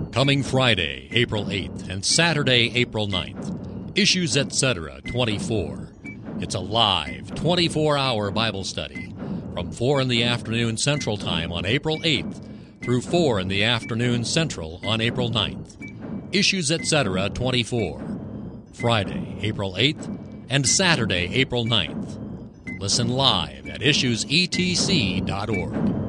Coming Friday, April 8th, and Saturday, April 9th, Issues Etc. 24. It's a live, 24-hour Bible study from 4 in the afternoon Central Time on April 8th through 4 in the afternoon Central on April 9th. Issues Etc. 24. Friday, April 8th, and Saturday, April 9th. Listen live at issuesetc.org.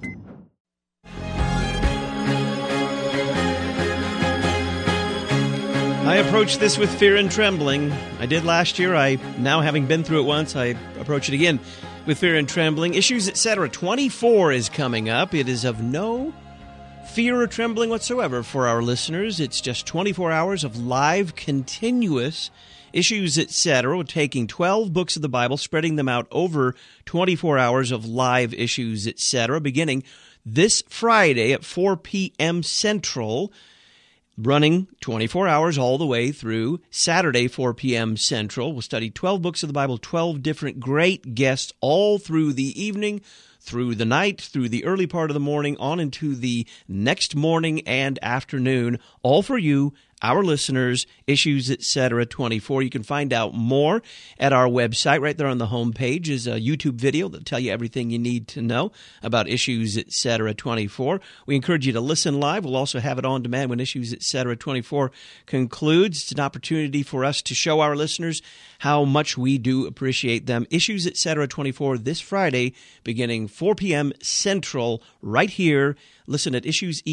I approach this with fear and trembling. I did last year. Now, having been through it once, I approach it again with fear and trembling. Issues Etc. 24 is coming up. It is of no fear or trembling whatsoever for our listeners. It's just 24 hours of live, continuous Issues Etc. We're taking 12 books of the Bible, spreading them out over 24 hours of live Issues Etc., beginning this Friday at 4 p.m. Central, running 24 hours all the way through Saturday, 4 p.m. Central. We'll study 12 books of the Bible, 12 different great guests all through the evening, through the night, through the early part of the morning, on into the next morning and afternoon, all for you, our listeners, Issues Etc. 24. You can find out more at our website. Right there on the home page is a YouTube video that'll tell you everything you need to know about Issues Etc. 24. We encourage you to listen live. We'll also have it on demand when Issues Etc. 24 concludes. It's an opportunity for us to show our listeners how much we do appreciate them. Issues Etc. 24 this Friday, beginning 4 p.m. Central, right here. Listen at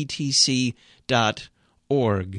issuesetc.org.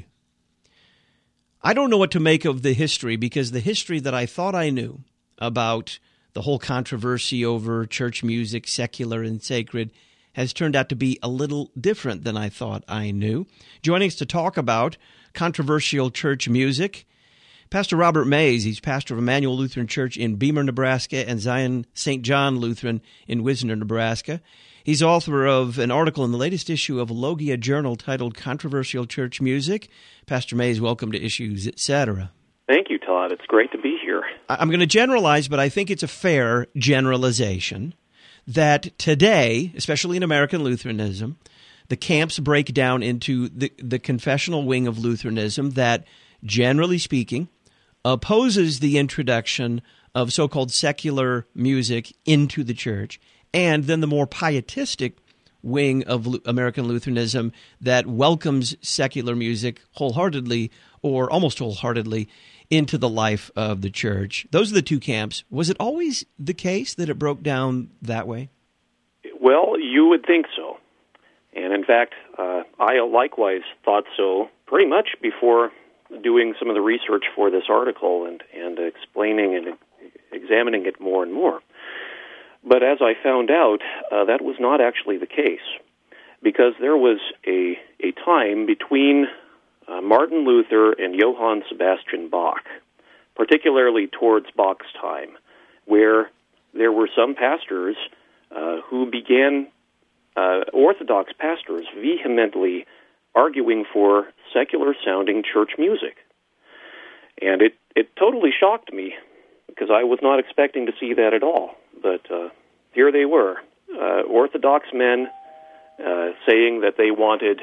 I don't know what to make of the history, because the history that I thought I knew about the whole controversy over church music, secular and sacred, has turned out to be a little different than I thought I knew. Joining us to talk about controversial church music, Pastor Robert Mays. He's pastor of Emmanuel Lutheran Church in Beamer, Nebraska, and Zion St. John Lutheran in Wisner, Nebraska. He's author of an article in the latest issue of Logia Journal titled Controversial Church Music. Pastor Mays, welcome to Issues Etc. Thank you, Todd. It's great to be here. I'm going to generalize, but I think it's a fair generalization that today, especially in American Lutheranism, the camps break down into the confessional wing of Lutheranism that, generally speaking, opposes the introduction of so-called secular music into the church, and then the more pietistic wing of American Lutheranism that welcomes secular music wholeheartedly or almost wholeheartedly into the life of the church. Those are the two camps. Was it always the case that it broke down that way? Well, you would think so. And in fact, I likewise thought so pretty much before doing some of the research for this article and explaining and examining it more and more. But as I found out, that was not actually the case, because there was a time between Martin Luther and Johann Sebastian Bach, particularly towards Bach's time, where there were some pastors who began, Orthodox pastors, vehemently arguing for secular-sounding church music. And it totally shocked me, because I was not expecting to see that at all. But here they were, Orthodox men saying that they wanted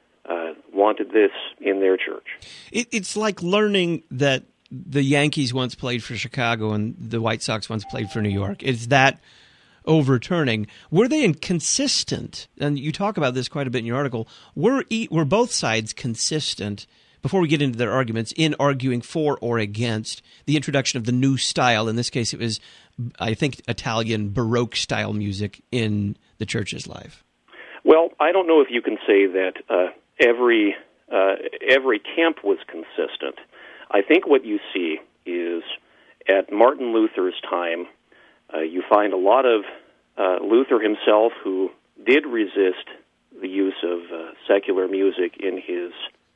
this in their church. It's like learning that the Yankees once played for Chicago and the White Sox once played for New York. It's that overturning. Were they inconsistent? And you talk about this quite a bit in your article. Were both sides consistent, before we get into their arguments, in arguing for or against the introduction of the new style? In this case, it was, I think, Italian Baroque-style music in the church's life. Well, I don't know if you can say that every camp was consistent. I think what you see is, at Martin Luther's time, you find a lot of Luther himself who did resist the use of secular music in his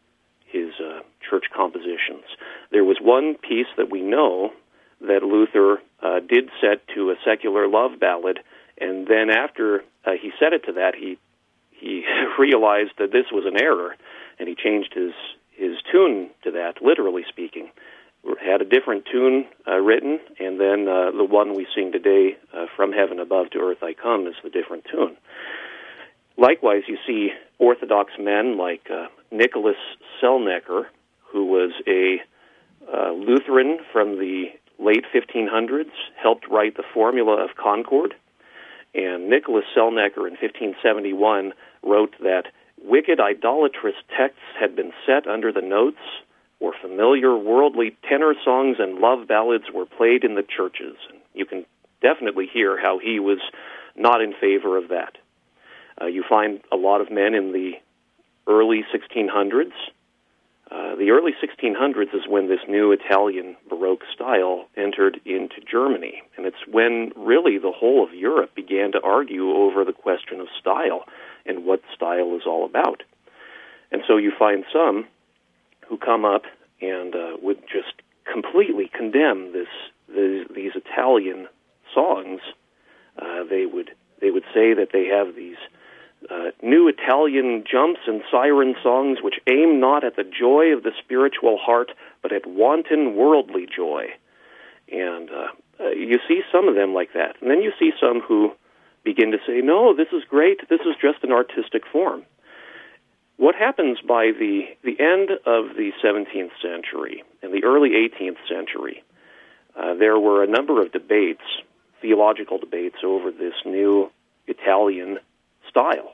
church compositions. There was one piece that we know that Luther did set to a secular love ballad, and then after he set it to that, he realized that this was an error, and he changed his tune to that, literally speaking. Had a different tune written, and then the one we sing today, From Heaven Above to Earth I Come, is the different tune. Likewise, you see Orthodox men like Nicholas Selnecker, who was a Lutheran from the late 1500s, helped write the Formula of Concord. And Nicholas Selnecker in 1571 wrote that wicked idolatrous texts had been set under the notes, or familiar worldly tenor songs and love ballads were played in the churches. And you can definitely hear how he was not in favor of that. You find a lot of men in the early 1600s. The early 1600s is when this new Italian Baroque style entered into Germany, and it's when really the whole of Europe began to argue over the question of style and what style is all about. And so you find some who come up and would just completely condemn these Italian songs. They would say that they have these new Italian jumps and siren songs which aim not at the joy of the spiritual heart, but at wanton worldly joy. And you see some of them like that. And then you see some who begin to say, no, this is great, this is just an artistic form. What happens by the end of the 17th century and the early 18th century, there were a number of debates, theological debates, over this new Italian style.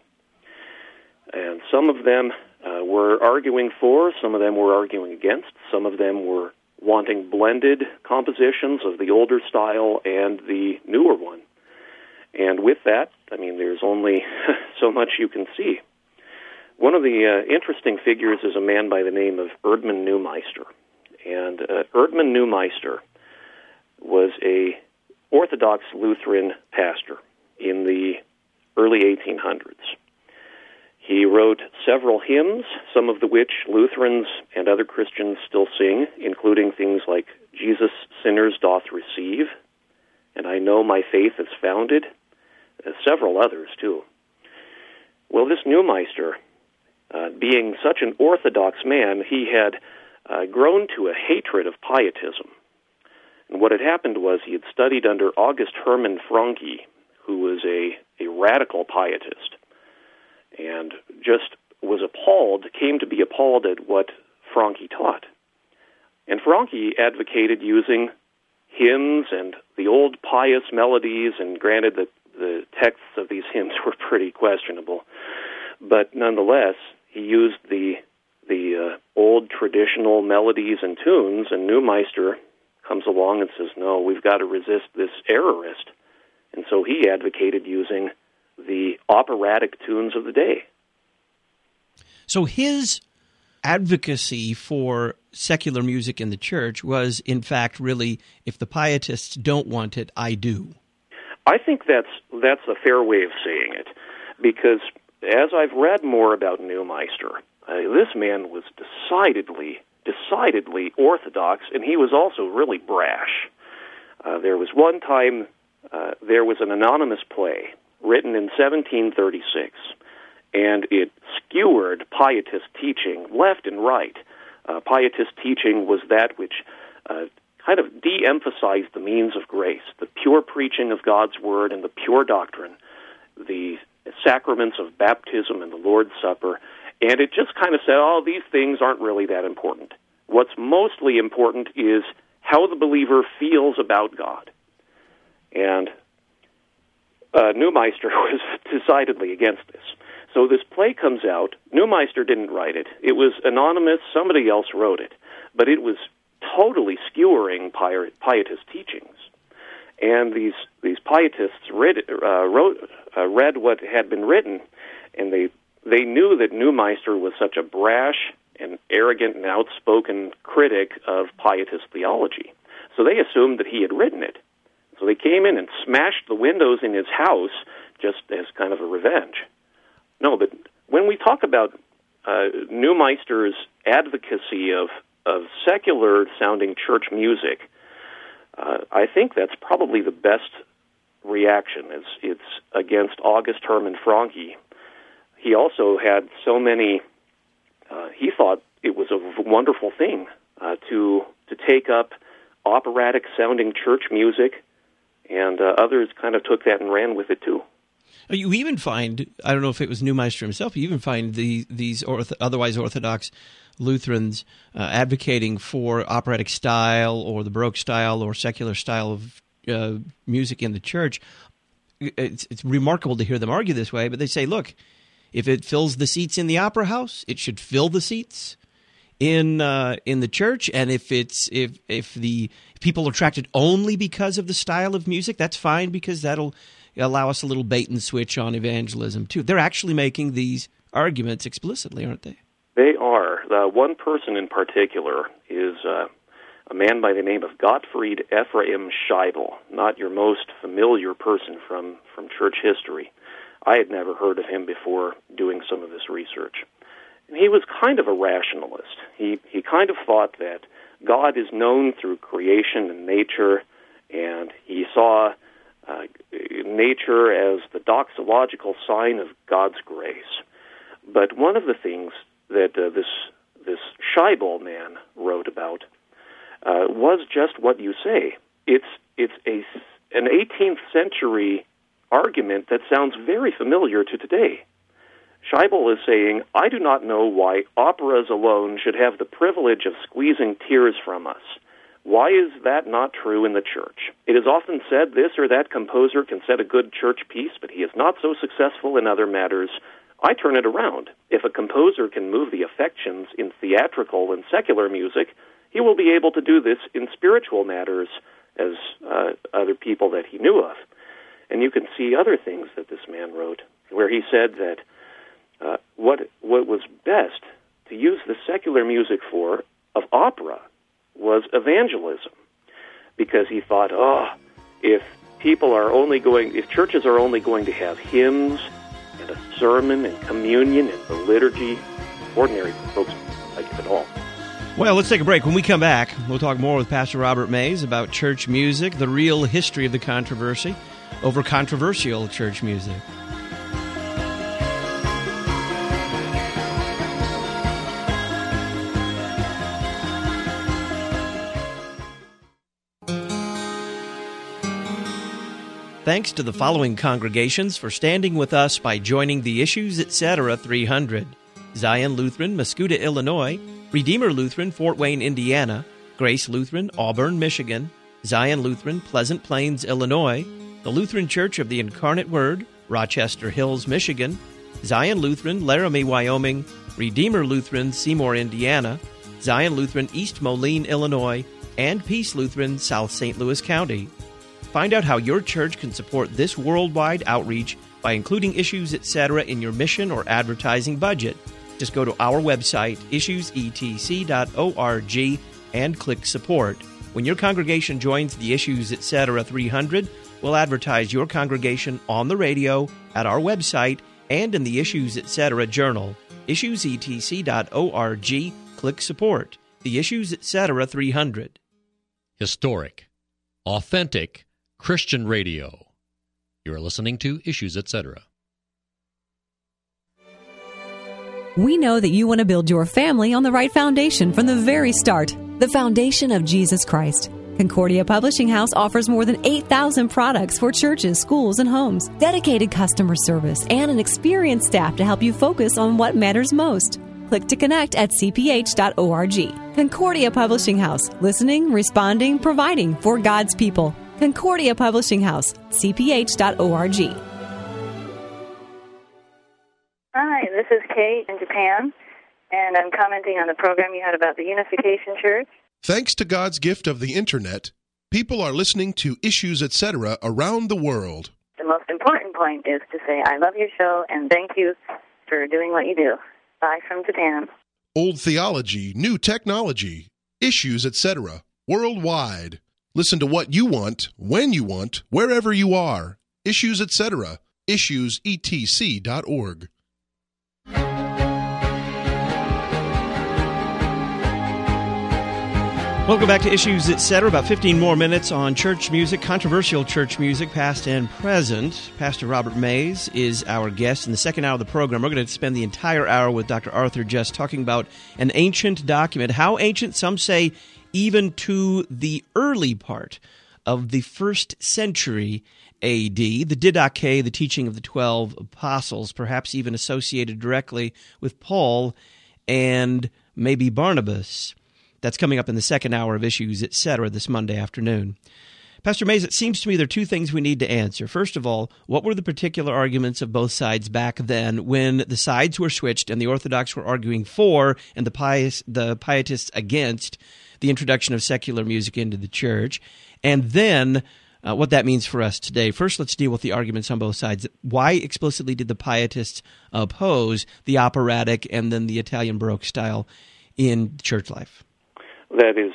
And some of them were arguing for, some of them were arguing against, some of them were wanting blended compositions of the older style and the newer one. And with that, I mean, there's only so much you can see. One of the interesting figures is a man by the name of Erdmann Neumeister. And Erdmann Neumeister was a Orthodox Lutheran pastor in the early 1800s. He wrote several hymns, some of which Lutherans and other Christians still sing, including things like Jesus Sinners Doth Receive, and I Know My Faith is Founded, several others too. Well, this Neumeister, being such an Orthodox man, he had grown to a hatred of pietism. And what had happened was he had studied under August Hermann Francke, who was a radical pietist, and just was appalled, came to be appalled at what Francke taught. And Francke advocated using hymns and the old pious melodies, and granted that the texts of these hymns were pretty questionable, but nonetheless, he used the old traditional melodies and tunes, and Neumeister comes along and says, no, we've got to resist this errorist. And so he advocated using the operatic tunes of the day. So his advocacy for secular music in the church was, in fact, really, if the pietists don't want it, I do. I think that's a fair way of saying it, because as I've read more about Neumeister, this man was decidedly orthodox, and he was also really brash. There was one time there was an anonymous play written in 1736, and it skewered pietist teaching left and right. Pietist teaching was that which kind of de-emphasized the means of grace, the pure preaching of God's Word and the pure doctrine, the sacraments of baptism and the Lord's Supper, and it just kind of said, oh, these things aren't really that important. What's mostly important is how the believer feels about God. And Neumeister was decidedly against this. So this play comes out. Neumeister didn't write it. It was anonymous. Somebody else wrote it. But it was totally skewering pietist teachings. And these pietists read what had been written, and they knew that Neumeister was such a brash and arrogant and outspoken critic of pietist theology. So they assumed that he had written it. So they came in and smashed the windows in his house just as kind of a revenge. No, but when we talk about Neumeister's advocacy of secular-sounding church music, I think that's probably the best reaction. It's against August Hermann Francke. He also had so many. He thought it was a wonderful thing to take up operatic-sounding church music, and others kind of took that and ran with it too. You even find, I don't know if it was Neumeister himself, you even find these otherwise Orthodox Lutherans advocating for operatic style or the Baroque style or secular style of music in the church. It's remarkable to hear them argue this way, but they say, look, if it fills the seats in the opera house, it should fill the seats in the church, and if the people are attracted only because of the style of music, that's fine, because that'll allow us a little bait and switch on evangelism too. They're actually making these arguments explicitly, aren't they? They are. One person in particular is a man by the name of Gottfried Ephraim Scheibel, not your most familiar person from church history. I had never heard of him before doing some of this research. And he was kind of a rationalist. He kind of thought that God is known through creation and nature, and he saw nature as the doxological sign of God's grace. But one of the things that this Scheibel man wrote about was just what you say. It's an 18th century argument that sounds very familiar to today. Scheibel is saying, I do not know why operas alone should have the privilege of squeezing tears from us. Why is that not true in the church? It is often said this or that composer can set a good church piece, but he is not so successful in other matters. I turn it around. If a composer can move the affections in theatrical and secular music, he will be able to do this in spiritual matters as other people that he knew of. And you can see other things that this man wrote, where he said that what was best to use the secular music for of opera was evangelism, because he thought, if churches are only going to have hymns and a sermon and communion and the liturgy, ordinary folks don't like it at all. Well, let's take a break. When we come back, we'll talk more with Pastor Robert Mays about church music, the real history of the controversy over controversial church music. Thanks to the following congregations for standing with us by joining the Issues Etc. 300. Zion Lutheran, Mascoutah, Illinois; Redeemer Lutheran, Fort Wayne, Indiana; Grace Lutheran, Auburn, Michigan; Zion Lutheran, Pleasant Plains, Illinois; the Lutheran Church of the Incarnate Word, Rochester Hills, Michigan; Zion Lutheran, Laramie, Wyoming; Redeemer Lutheran, Seymour, Indiana; Zion Lutheran, East Moline, Illinois; and Peace Lutheran, South St. Louis County. Find out how your church can support this worldwide outreach by including Issues Etc. in your mission or advertising budget. Just go to our website, issuesetc.org, and click Support. When your congregation joins the Issues Etc. 300, we'll advertise your congregation on the radio, at our website, and in the Issues Etc. journal. issuesetc.org, click Support. The Issues Etc. 300. Historic, authentic Christian radio. You're listening to Issues Etc. We know that you want to build your family on the right foundation from the very start, the foundation of Jesus Christ. Concordia Publishing House offers more than 8,000 products for churches, schools, and homes, dedicated customer service, and an experienced staff to help you focus on what matters most. Click to connect at cph.org. Concordia Publishing House, listening, responding, providing for God's people. Concordia Publishing House, cph.org. Hi, this is Kate in Japan, and I'm commenting on the program you had about the Unification Church. Thanks to God's gift of the Internet, people are listening to Issues Etc. around the world. The most important point is to say, I love your show, and thank you for doing what you do. Bye from Japan. Old theology, new technology, Issues Etc. worldwide. Listen to what you want, when you want, wherever you are. Issues Etc. issuesetc.org. Welcome back to Issues Etc. About 15 more minutes on church music, controversial church music, past and present. Pastor Robert Mays is our guest in the second hour of the program. We're going to spend the entire hour with Dr. Arthur Just talking about an ancient document. How ancient? Some say even to the early part of the 1st century A.D., the Didache, the teaching of the 12 apostles, perhaps even associated directly with Paul and maybe Barnabas. That's coming up in the second hour of Issues, Etc. this Monday afternoon. Pastor Mays, it seems to me there are two things we need to answer. First of all, what were the particular arguments of both sides back then when the sides were switched and the Orthodox were arguing for and the Pietists against the introduction of secular music into the church? And then what that means for us today. First, let's deal with the arguments on both sides. Why explicitly did the Pietists oppose the operatic and then the Italian Baroque style in church life? That is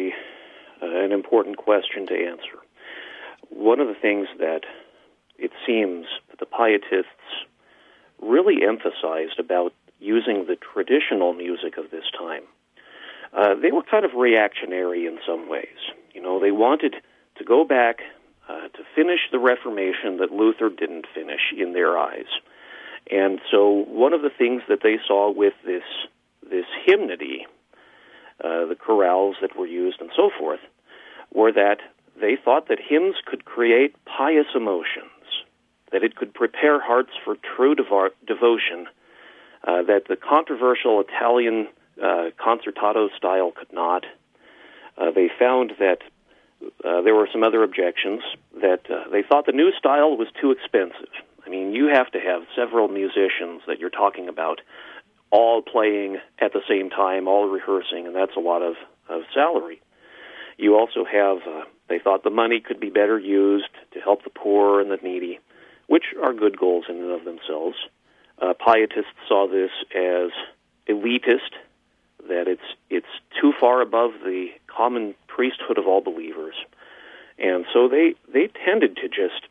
an important question to answer. One of the things that it seems that the Pietists really emphasized about using the traditional music of this time, they were kind of reactionary in some ways. You know, they wanted to go back to finish the Reformation that Luther didn't finish in their eyes. And so one of the things that they saw with this hymnody, the chorales that were used and so forth, were that they thought that hymns could create pious emotions, that it could prepare hearts for true devotion, that the controversial Italian concertato style could not. They found that there were some other objections, that they thought the new style was too expensive. I mean, you have to have several musicians that you're talking about all playing at the same time, all rehearsing, and that's a lot of salary. You also have, they thought the money could be better used to help the poor and the needy, which are good goals in and of themselves. Pietists saw this as elitist, that it's too far above the common priesthood of all believers. And so they tended to just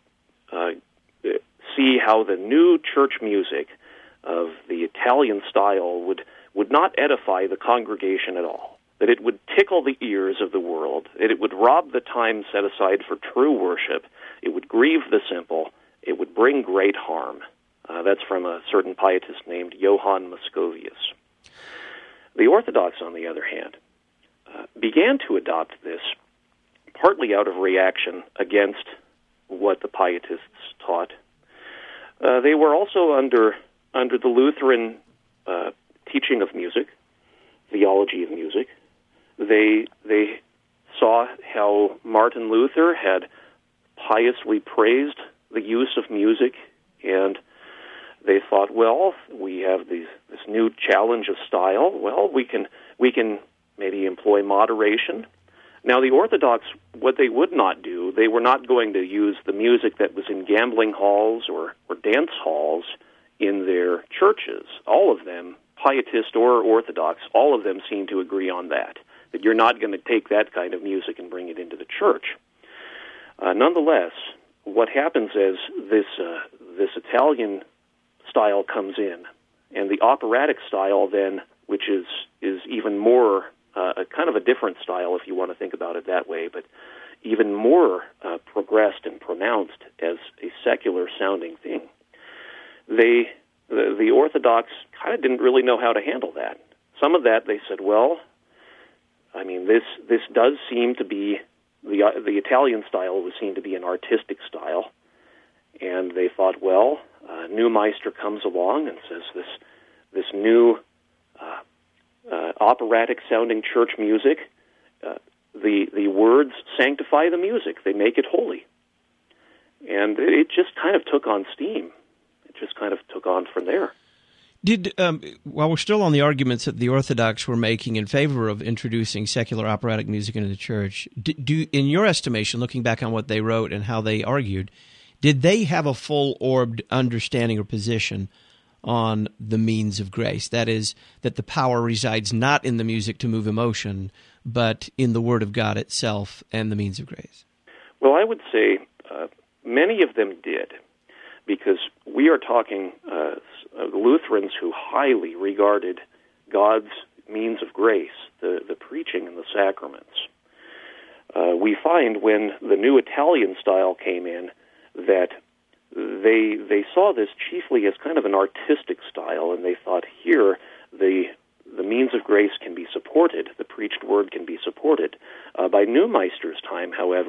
see how the new church music of the Italian style would not edify the congregation at all, that it would tickle the ears of the world, that it would rob the time set aside for true worship, it would grieve the simple, it would bring great harm. That's from a certain pietist named Johann Moscovius. The Orthodox, on the other hand, began to adopt this partly out of reaction against what the Pietists taught. They were also under the Lutheran teaching of music, theology of music. They saw how Martin Luther had piously praised the use of music, and they thought, well, we have this new challenge of style. Well, we can maybe employ moderation. Now, the Orthodox, what they would not do, they were not going to use the music that was in gambling halls or dance halls in their churches. All of them, Pietist or Orthodox, all of them seem to agree on that you're not going to take that kind of music and bring it into the church. Nonetheless, what happens is this Italian style comes in, and the operatic style then, which is even more a kind of a different style if you want to think about it that way, but even more progressed and pronounced as a secular-sounding thing. The Orthodox kind of didn't really know how to handle that. Some of that they said, well, I mean, this does seem to be the Italian style would seem to be an artistic style, and they thought, well, new Meister comes along and says this new operatic-sounding church music, the words sanctify the music; they make it holy, and it just kind of took on steam. It just kind of took on from there. While we're still on the arguments that the Orthodox were making in favor of introducing secular operatic music into the church, in your estimation, looking back on what they wrote and how they argued, did they have a full-orbed understanding or position on the means of grace? That is, that the power resides not in the music to move emotion, but in the Word of God itself and the means of grace? Well, I would say many of them did, because we are talking Lutherans who highly regarded God's means of grace, the preaching and the sacraments. We find when the new Italian style came in that they saw this chiefly as kind of an artistic style, and they thought here the means of grace can be supported, the preached word can be supported. By Neumeister's time, however,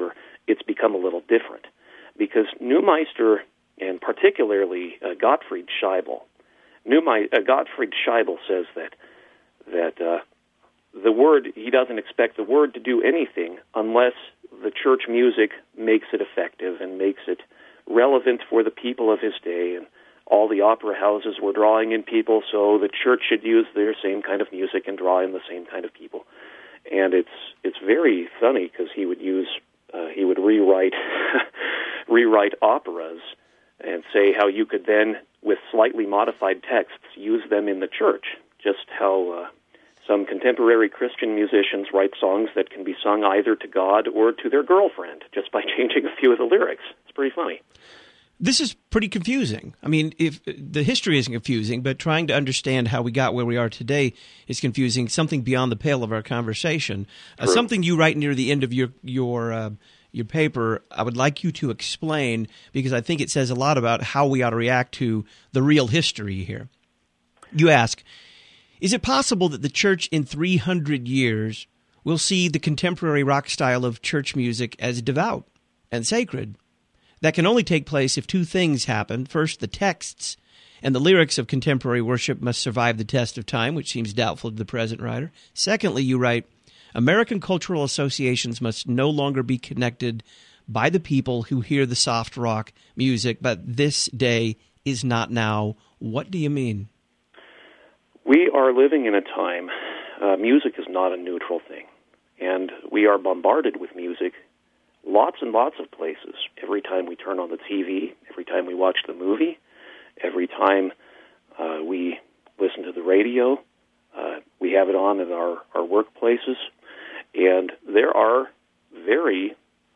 it's become a little different. Because Neumeister, and particularly Gottfried Scheibel, Gottfried Scheibel says that the word, he doesn't expect the word to do anything unless the church music makes it effective and makes it relevant for the people of his day. And all the opera houses were drawing in people, so the church should use their same kind of music and draw in the same kind of people. And it's very funny because he would rewrite rewrite operas and say how you could then, with slightly modified texts, use them in the church. Just how some contemporary Christian musicians write songs that can be sung either to God or to their girlfriend, just by changing a few of the lyrics. It's pretty funny. This is pretty confusing. I mean, if the history isn't confusing, but trying to understand how we got where we are today is confusing, something beyond the pale of our conversation. Something you write near the end of your paper, I would like you to explain, because I think it says a lot about how we ought to react to the real history here. You ask, is it possible that the church in 300 years will see the contemporary rock style of church music as devout and sacred? That can only take place if two things happen. First, the texts and the lyrics of contemporary worship must survive the test of time, which seems doubtful to the present writer. Secondly, you write, American cultural associations must no longer be connected by the people who hear the soft rock music, but this day is not now. What do you mean? We are living in a time, music is not a neutral thing, and we are bombarded with music lots and lots of places. Every time we turn on the TV, every time we watch the movie, every time we listen to the radio, we have it on in our workplaces, and there are very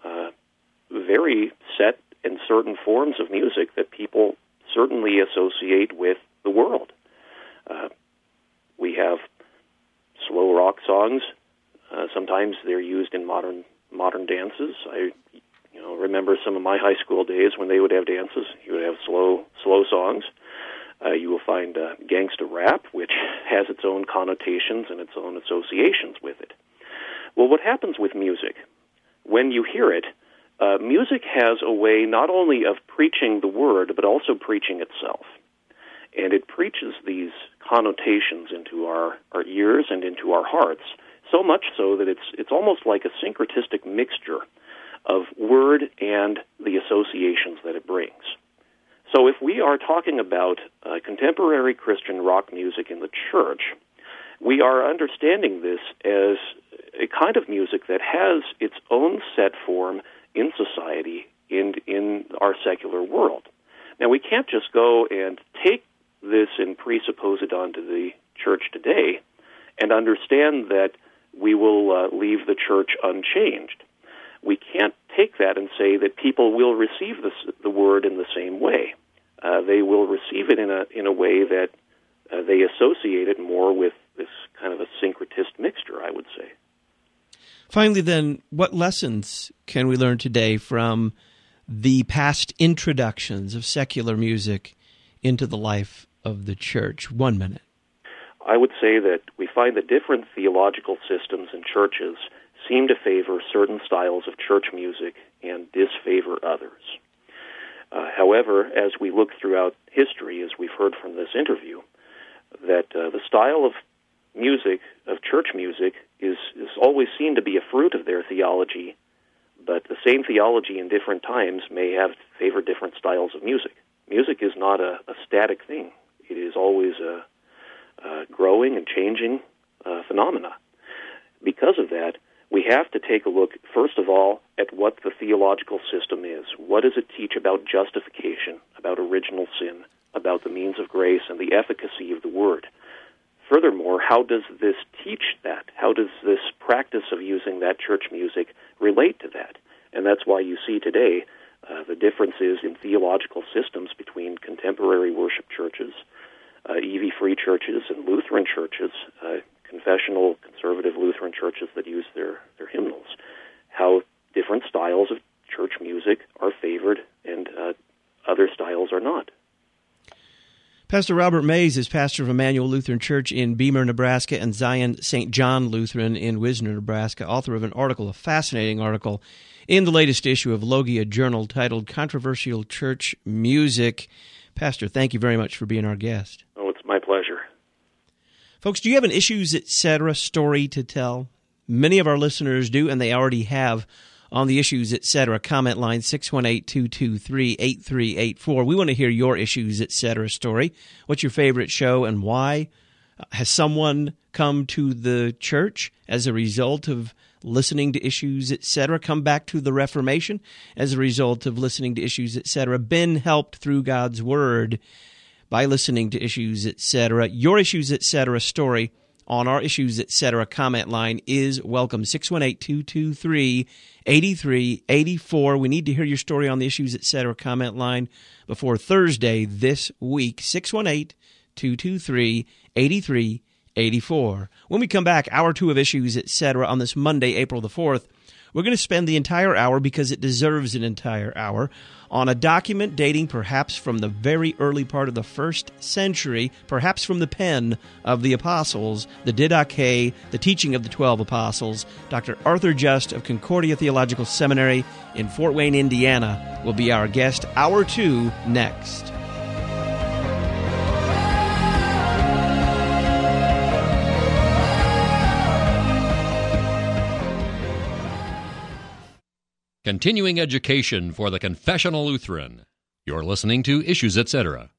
set and certain forms of music that people certainly associate with the world. We have slow rock songs. Sometimes they're used in modern dances. I remember some of my high school days when they would have dances. You would have slow songs. You will find gangsta rap, which has its own connotations and its own associations with it. Well, what happens with music? When you hear it, music has a way not only of preaching the word, but also preaching itself. And it preaches these connotations into our ears and into our hearts, so much so that it's almost like a syncretistic mixture of word and the associations that it brings. So if we are talking about contemporary Christian rock music in the church, we are understanding this as a kind of music that has its own set form in society and in our secular world. Now, we can't just go and take this and presuppose it onto the church today and understand that we will leave the church unchanged. We can't take that and say that people will receive the word in the same way. They will receive it in a way that they associate it more with this kind of a syncretist mixture, I would say. Finally, then, what lessons can we learn today from the past introductions of secular music into the life of the church? 1 minute. I would say that we find that different theological systems and churches seem to favor certain styles of church music and disfavor others. However, as we look throughout history, as we've heard from this interview, that the style of music, of church music, is always seen to be a fruit of their theology, but the same theology in different times may have favored different styles of music. Music is not a static thing. It is always a growing and changing phenomena. Because of that, we have to take a look, first of all, at what the theological system is. What does it teach about justification, about original sin, about the means of grace, and the efficacy of the Word? Furthermore, how does this teach that? How does this practice of using that church music relate to that? And that's why you see today the differences in theological systems between contemporary worship churches, EV-free churches, and Lutheran churches, confessional, conservative Lutheran churches that use their hymnals, how different styles of church music are favored and other styles are not. Pastor Robert Mays is pastor of Emmanuel Lutheran Church in Beamer, Nebraska, and Zion St. John Lutheran in Wisner, Nebraska, author of an article, a fascinating article, in the latest issue of Logia Journal titled Controversial Church Music. Pastor, thank you very much for being our guest. Oh, it's my pleasure. Folks, do you have an Issues Etc. story to tell? Many of our listeners do, and they already have on the Issues Etc. comment line, 618-223-8384. We want to hear your Issues Etc. story. What's your favorite show and why? Has someone come to the church as a result of listening to Issues Etc., come back to the Reformation as a result of listening to Issues Etc., been helped through God's Word by listening to Issues Etc.? Your Issues Etc. story on our Issues Etc. comment line is welcome, 618-223-8384. We need to hear your story on the Issues Etc. comment line before Thursday this week, 618-223-8384. When we come back, Hour 2 of Issues Etc. on this Monday, April the 4th, we're going to spend the entire hour, because it deserves an entire hour, on a document dating perhaps from the very early part of the 1st century, perhaps from the pen of the apostles, the Didache, the teaching of the 12 apostles. Dr. Arthur Just of Concordia Theological Seminary in Fort Wayne, Indiana, will be our guest. Hour 2 next. Continuing education for the Confessional Lutheran. You're listening to Issues Etc.